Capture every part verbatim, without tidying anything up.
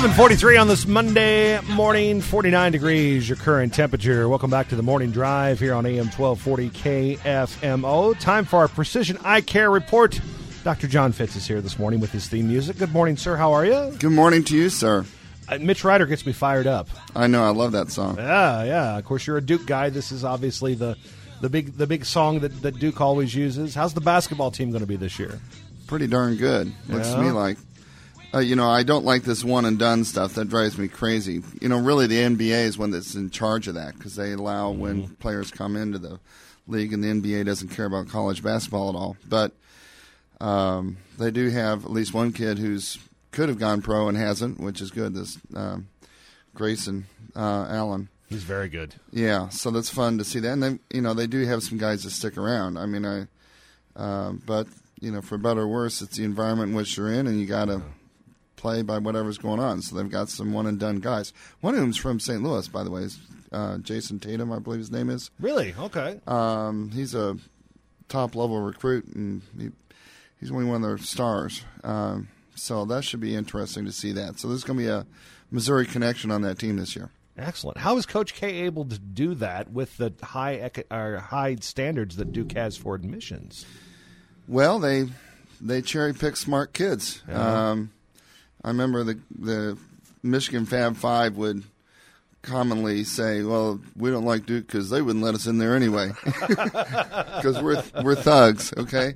seven forty-three on this Monday morning, forty-nine degrees, your current temperature. Welcome back to the Morning Drive here on A M twelve forty K F M O. Time for our Precision Eye Care Report. Doctor John Fitz is here this morning with his theme music. Good morning, sir. How are you? Good morning to you, sir. Uh, Mitch Ryder gets me fired up. I know. I love that song. Yeah, yeah. Of course, you're a Duke guy. This is obviously the the big the big song that, that Duke always uses. How's the basketball team going to be this year? Pretty darn good. Looks Yeah. to me like. Uh, you know, I don't like this one and done stuff. That drives me crazy. You know, really, the N B A is one that's in charge of that because they allow mm-hmm. when players come into the league, and the N B A doesn't care about college basketball at all. But um, they do have at least one kid who's could have gone pro and hasn't, which is good. This um, Grayson uh, Allen. He's very good. Yeah, so that's fun to see that. And they, you know, they do have some guys that stick around. I mean, I, uh, but you know, for better or worse, it's the environment in which you're in, and you got to play by whatever's going on. So they've got some one and done guys. One of them's from Saint Louis, by the way, is uh, Jason Tatum, I believe his name is. Really? Okay. Um, he's a top level recruit, and he, he's only one of their stars. Um, so that should be interesting to see that. So there's going to be a Missouri connection on that team this year. Excellent. How is Coach K able to do that with the high eco- or high standards that Duke has for admissions? Well, they they cherry pick smart kids. Yeah. Um, I remember the the Michigan Fab Five would commonly say, "Well, we don't like Duke because they wouldn't let us in there anyway, because we're we're thugs." Okay,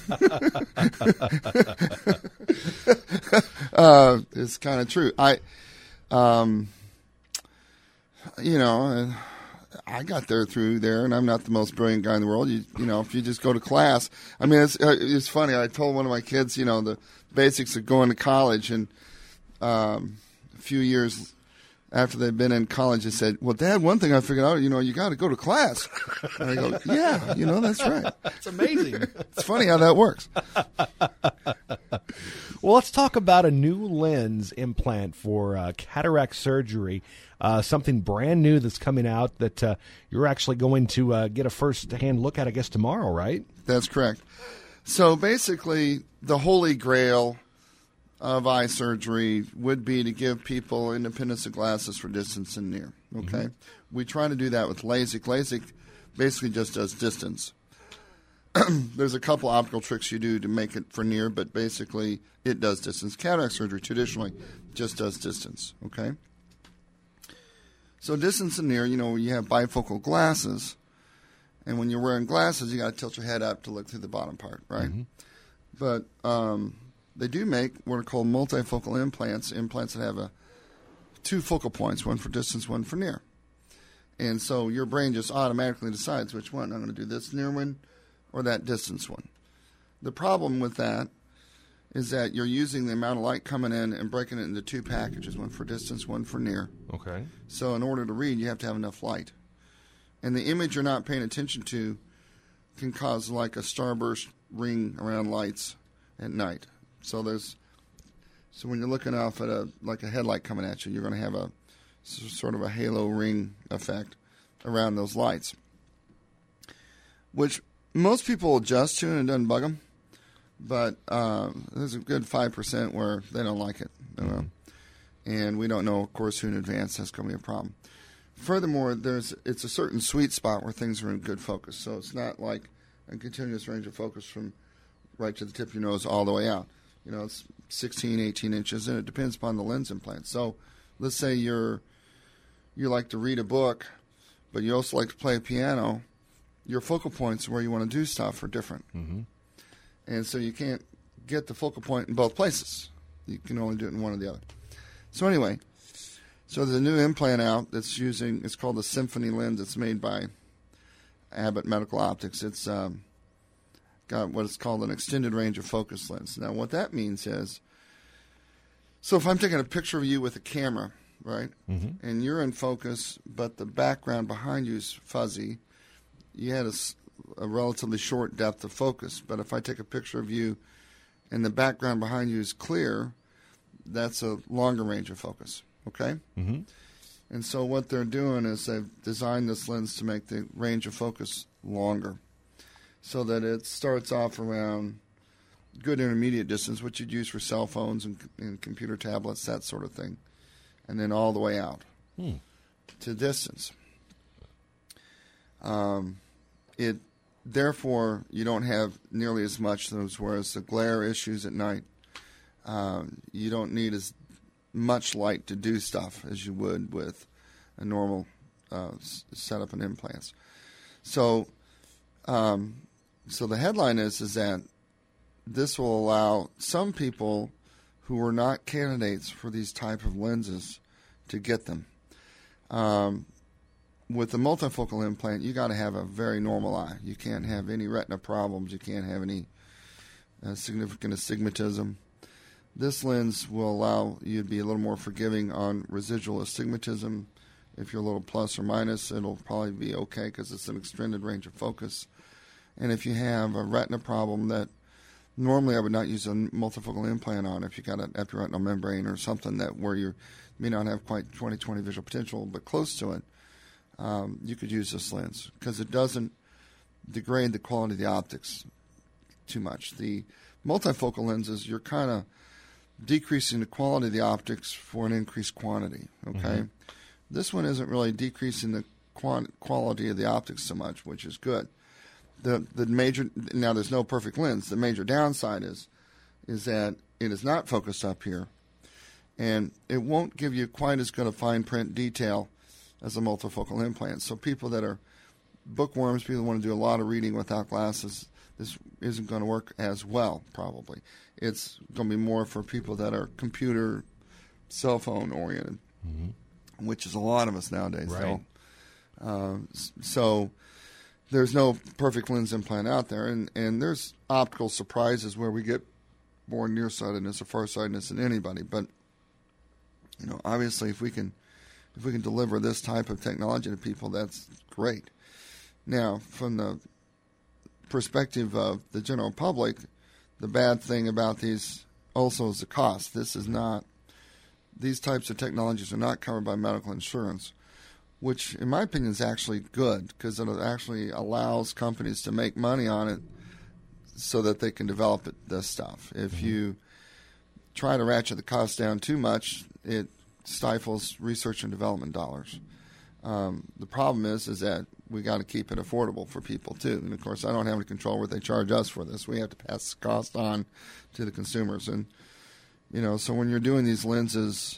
uh, it's kind of true. I, um, you know, I got there through there, and I'm not the most brilliant guy in the world. You you know, if you just go to class, I mean, it's it's funny. I told one of my kids, you know, the basics of going to college, and um, a few years after they've been in college, they said, "Well, Dad, one thing I figured out, you know, you got to go to class." And I go, "Yeah, you know, that's right." It's amazing. It's funny how that works. Well, let's talk about a new lens implant for uh, cataract surgery. Uh, something brand new that's coming out that uh, you're actually going to uh, get a first-hand look at, I guess, tomorrow, right? That's correct. So basically, the holy grail of eye surgery would be to give people independence of glasses for distance and near. Okay, mm-hmm. We try to do that with LASIK. LASIK basically just does distance. There's a couple optical tricks you do to make it for near, but basically it does distance. Cataract surgery traditionally just does distance. Okay, so distance and near, you know, you have bifocal glasses, and when you're wearing glasses, you got to tilt your head up to look through the bottom part, right? Mm-hmm. But um, they do make what are called multifocal implants, implants that have a two focal points, one for distance, one for near. And so your brain just automatically decides which one. I'm going to do this near one or that distance one. The problem with that is that you're using the amount of light coming in and breaking it into two packages, one for distance, one for near. Okay. So in order to read, you have to have enough light. And the image you're not paying attention to can cause like a starburst ring around lights at night. So there's, so when you're looking off at a like a headlight coming at you, you're going to have a sort of a halo ring effect around those lights, which most people adjust to and it doesn't bug them. But um, there's a good five percent where they don't like it, you know? And we don't know, of course, who in advance that's going to be a problem. Furthermore, there's it's a certain sweet spot where things are in good focus. So it's not like a continuous range of focus from right to the tip of your nose all the way out. You know, it's sixteen, eighteen inches, and it depends upon the lens implant. So let's say you're you like to read a book, but you also like to play a piano. Your focal points where you want to do stuff are different. Mm-hmm. And so you can't get the focal point in both places. You can only do it in one or the other. So anyway, so there's a new implant out that's using, it's called the Symphony lens. It's made by Abbott Medical Optics. It's um, got what is called an extended range of focus lens. Now what that means is, so if I'm taking a picture of you with a camera, right, mm-hmm. and you're in focus, but the background behind you is fuzzy, you had a a relatively short depth of focus. But if I take a picture of you and the background behind you is clear, that's a longer range of focus, okay? Mm-hmm. And so what they're doing is they've designed this lens to make the range of focus longer so that it starts off around good intermediate distance, which you'd use for cell phones and, and computer tablets, that sort of thing. and then all the way out Hmm. to distance. Um, it therefore you don't have nearly as much those, whereas the glare issues at night, um, you don't need as much light to do stuff as you would with a normal uh, s- setup and implants. So, um, so the headline is is that this will allow some people who are not candidates for these type of lenses to get them. Um, with the multifocal implant, you got to have a very normal eye. You can't have any retina problems. You can't have any uh, significant astigmatism. This lens will allow you to be a little more forgiving on residual astigmatism. If you're a little plus or minus, it'll probably be okay because it's an extended range of focus. And if you have a retina problem that normally I would not use a multifocal implant on, if you got an epiretinal membrane or something that where you may not have quite twenty twenty visual potential, but close to it, um, you could use this lens because it doesn't degrade the quality of the optics too much. The multifocal lenses, you're kind of decreasing the quality of the optics for an increased quantity. Okay, mm-hmm. This one isn't really decreasing the quant- quality of the optics so much, which is good. The the major now there's no perfect lens. The major downside is is that it is not focused up here, and it won't give you quite as good a fine print detail as a multifocal implant. So people that are bookworms, people that want to do a lot of reading without glasses, this isn't going to work as well. Probably it's going to be more for people that are computer, cell phone oriented, mm-hmm. which is a lot of us nowadays. Right. So, uh, so. There's no perfect lens implant out there, and, and there's optical surprises where we get more nearsightedness or farsightedness than anybody. But you know, obviously, if we can if we can deliver this type of technology to people, that's great. Now, from the perspective of the general public, the bad thing about these also is the cost. This is not; these types of technologies are not covered by medical insurance, which, in my opinion, is actually good because it actually allows companies to make money on it so that they can develop it, this stuff. If mm-hmm. you try to ratchet the cost down too much, it stifles research and development dollars. Um, the problem is is that we got to keep it affordable for people, too. And, of course, I don't have any control what they charge us for this. We have to pass the cost on to the consumers. And, you know, so when you're doing these lenses,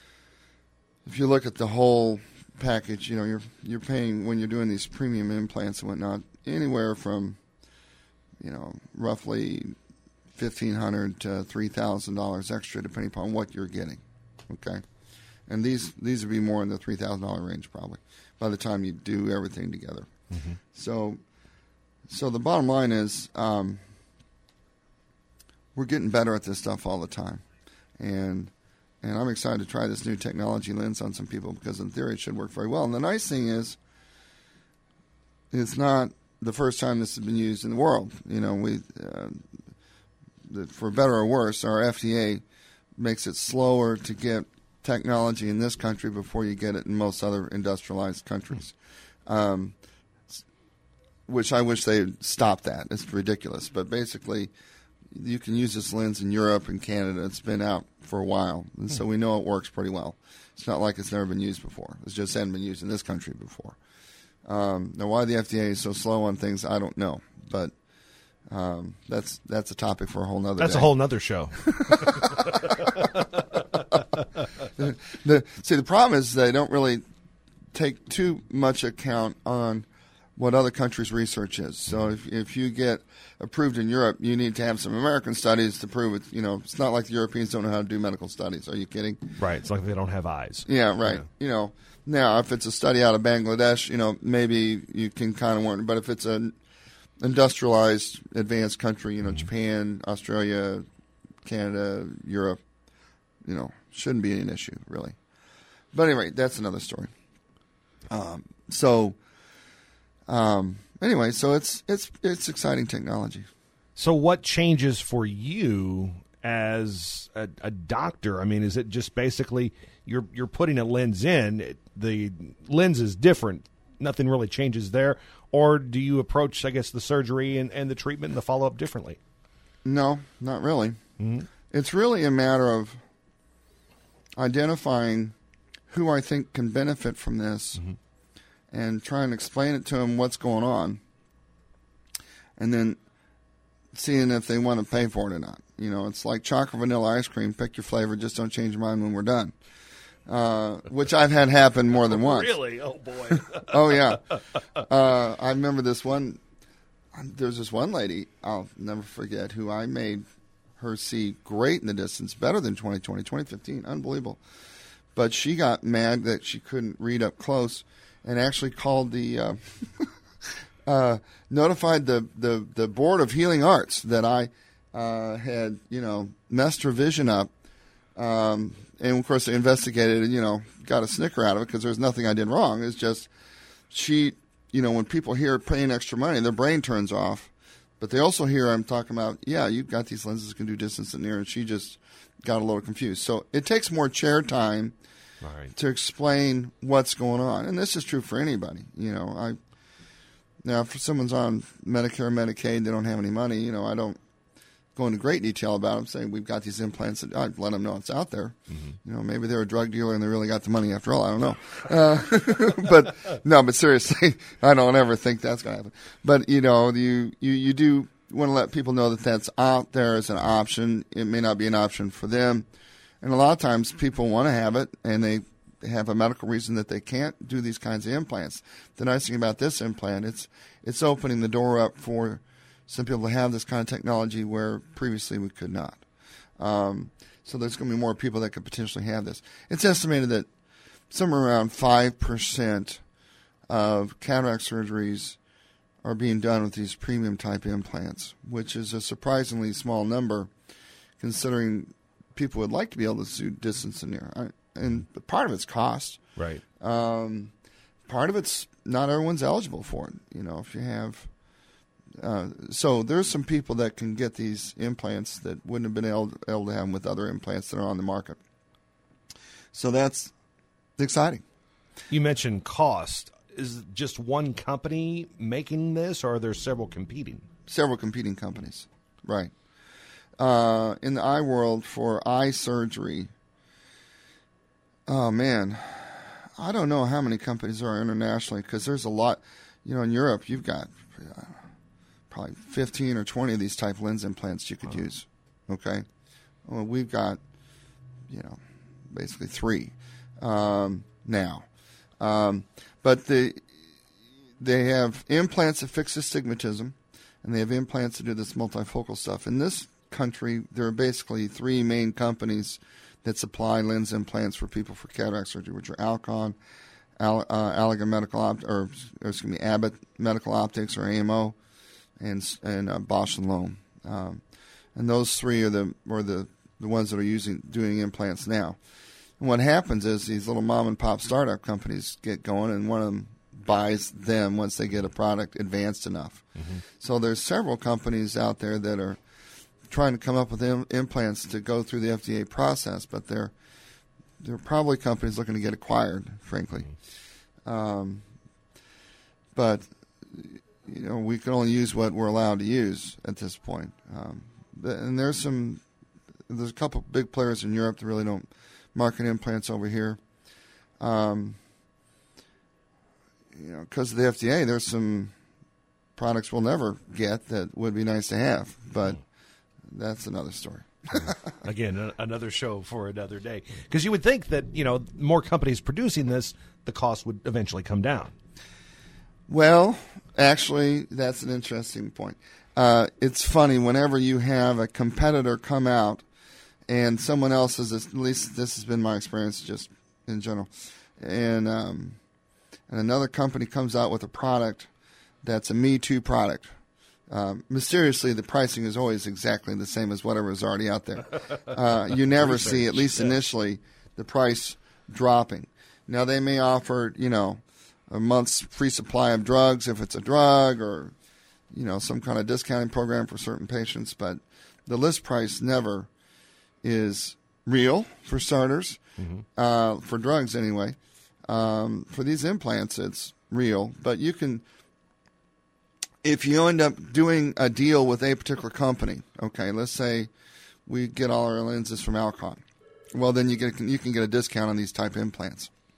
if you look at the whole package, you know, you're you're paying when you're doing these premium implants and whatnot anywhere from, you know, roughly fifteen hundred to three thousand dollars extra, depending upon what you're getting. Okay, and these these would be more in the three thousand dollar range probably by the time you do everything together. Mm-hmm. So, so the bottom line is, um, we're getting better at this stuff all the time, and. And I'm excited to try this new technology lens on some people because in theory it should work very well. And the nice thing is, it's not the first time this has been used in the world. You know, we, uh, the, for better or worse, our F D A makes it slower to get technology in this country before you get it in most other industrialized countries. Um, which I wish they'd stop that. It's ridiculous. But basically, you can use this lens in Europe and Canada. It's been out for a while, and so we know it works pretty well. It's not like it's never been used before. It just hadn't been used in this country before. Um, now, why the F D A is so slow on things, I don't know, but um, that's that's a topic for a whole nother. That's day. a whole nother show. the, the, see, the problem is they don't really take too much account on what other countries' research is. So if if you get approved in Europe, you need to have some American studies to prove it. You know, it's not like the Europeans don't know how to do medical studies. Are you kidding? Right. It's like they don't have eyes. Yeah, right. Yeah. You know, now if it's a study out of Bangladesh, you know, maybe you can kind of warn. But if it's an industrialized, advanced country, you know, mm-hmm. Japan, Australia, Canada, Europe, you know, shouldn't be an issue really. But anyway, that's another story. Um, so. Um, anyway, so it's it's it's exciting technology. So what changes for you as a, a doctor? I mean, is it just basically you're you're putting a lens in, it, the lens is different, nothing really changes there, or do you approach, I guess, the surgery and, and the treatment and the follow-up differently? No, not really. Mm-hmm. It's really a matter of identifying who I think can benefit from this, mm-hmm. and try and explain it to them what's going on, and then seeing if they want to pay for it or not. You know, it's like chocolate vanilla ice cream. Pick your flavor. Just don't change your mind when we're done. Uh, which I've had happen more than once. Really? Oh, boy. Oh, yeah. Uh, I remember this one. There's this one lady, I'll never forget, who I made her see great in the distance, better than twenty twenty, twenty fifteen. Unbelievable. But she got mad that she couldn't read up close and actually called the... Uh, Uh, notified the, the, the Board of Healing Arts that I uh, had, you know, messed her vision up. Um, and, of course, they investigated and, you know, got a snicker out of it because there's nothing I did wrong. It's just she, you know, when people hear paying extra money, their brain turns off. But they also hear I'm talking about, yeah, you've got these lenses that can do distance and near, and she just got a little confused. So it takes more chair time right. to explain what's going on. And this is true for anybody. You know, I... Now, if someone's on Medicare or Medicaid, they don't have any money, you know, I don't go into great detail about them, saying we've got these implants. I let them know it's out there. Mm-hmm. You know, maybe they're a drug dealer and they really got the money after all. I don't know. Uh, but, no, but seriously, I don't ever think that's going to happen. But, you know, you, you, you do want to let people know that that's out there as an option. It may not be an option for them. And a lot of times people want to have it, and they have a medical reason that they can't do these kinds of implants. The nice thing about this implant, it's it's opening the door up for some people to have this kind of technology where previously we could not. Um, so there's going to be more people that could potentially have this. It's estimated that somewhere around five percent of cataract surgeries are being done with these premium type implants, which is a surprisingly small number considering people would like to be able to do distance and near. I, And part of it's cost. Right. Um, part of it's not everyone's eligible for it. You know, if you have... Uh, so there's some people that can get these implants that wouldn't have been able, able to have them with other implants that are on the market. So that's exciting. You mentioned cost. Is just one company making this, or are there several competing? Several competing companies. Right. Uh, in the eye world, for eye surgery... Oh, man, I don't know how many companies there are internationally because there's a lot. You know, in Europe, you've got uh, probably fifteen or twenty of these type lens implants you could oh. use, okay? Well, we've got, you know, basically three um, now. Um, but the, they have implants that fix astigmatism, and they have implants that do this multifocal stuff. In this country, there are basically three main companies that supply lens implants for people for cataract surgery, which are Alcon, Al, uh, Allergan Medical Opt, or, or excuse me, Abbott Medical Optics, or A M O, and and uh, Bausch and Lomb. Um, and those three are the are the, the ones that are using doing implants now. And what happens is these little mom and pop startup companies get going, and one of them buys them once they get a product advanced enough. Mm-hmm. So there's several companies out there that are trying to come up with Im- implants to go through the F D A process, but they're they're probably companies looking to get acquired, frankly. Um, but you know, we can only use what we're allowed to use at this point. Um, and there's some there's a couple big players in Europe that really don't market implants over here. Um, you know, because of the F D A, there's some products we'll never get that would be nice to have, but that's another story. Again, another show for another day. Because you would think that, you know, more companies producing this, the cost would eventually come down. Well, actually, that's an interesting point. Uh, it's funny, whenever you have a competitor come out and someone else is, at least this has been my experience just in general, and um, and another company comes out with a product that's a Me Too product. Um, mysteriously, the pricing is always exactly the same as whatever is already out there. Uh, you never see, at least initially, the price dropping. Now, they may offer, you know, a month's free supply of drugs if it's a drug, or, you know, some kind of discounting program for certain patients, but the list price never is real, for starters, mm-hmm. uh, for drugs anyway. Um, for these implants, it's real, but you can... If you end up doing a deal with a particular company, okay, let's say we get all our lenses from Alcon, well, then you get you can get a discount on these type implants,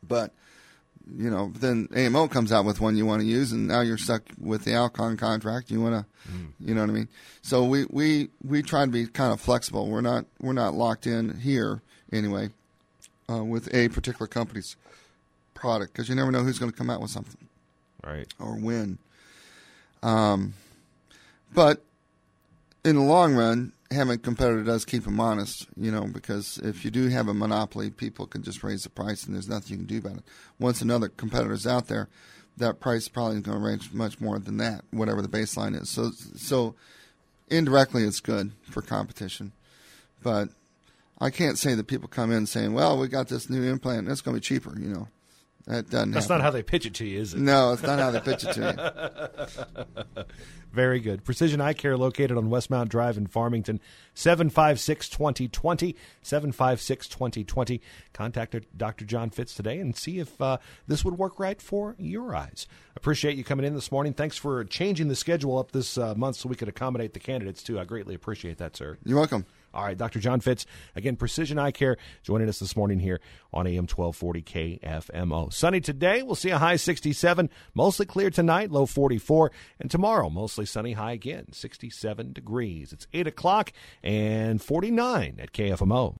But, you know, then A M O comes out with one you want to use, and now you're stuck with the Alcon contract. You want to, mm. you know what I mean? So we, we, we try to be kind of flexible. We're not we're not locked in here anyway uh, with a particular company's product, because you never know who's going to come out with something, right, or when. Um, but in the long run, having a competitor does keep them honest, you know, because if you do have a monopoly, people can just raise the price and there's nothing you can do about it. Once another competitor's out there, that price probably is going to range much more than that, whatever the baseline is. So, so indirectly, it's good for competition. But I can't say that people come in saying, well, we got this new implant and it's going to be cheaper, you know. That doesn't That's happen. not how they pitch it to you, is it? No, it's not how they pitch it to you. Very good. Precision Eye Care located on Westmount Drive in Farmington, seven five six, two zero two zero, seven five six, two zero two zero. Contact Doctor John Fitz today and see if uh, this would work right for your eyes. Appreciate you coming in this morning. Thanks for changing the schedule up this uh, month so we could accommodate the candidates, too. I greatly appreciate that, sir. You're welcome. All right, Doctor John Fitz, again, Precision Eye Care, joining us this morning here on A M twelve forty K F M O. Sunny today, we'll see a high sixty-seven, mostly clear tonight, low forty-four, and tomorrow, mostly sunny, high again, sixty-seven degrees. It's eight o'clock and forty-nine at K F M O.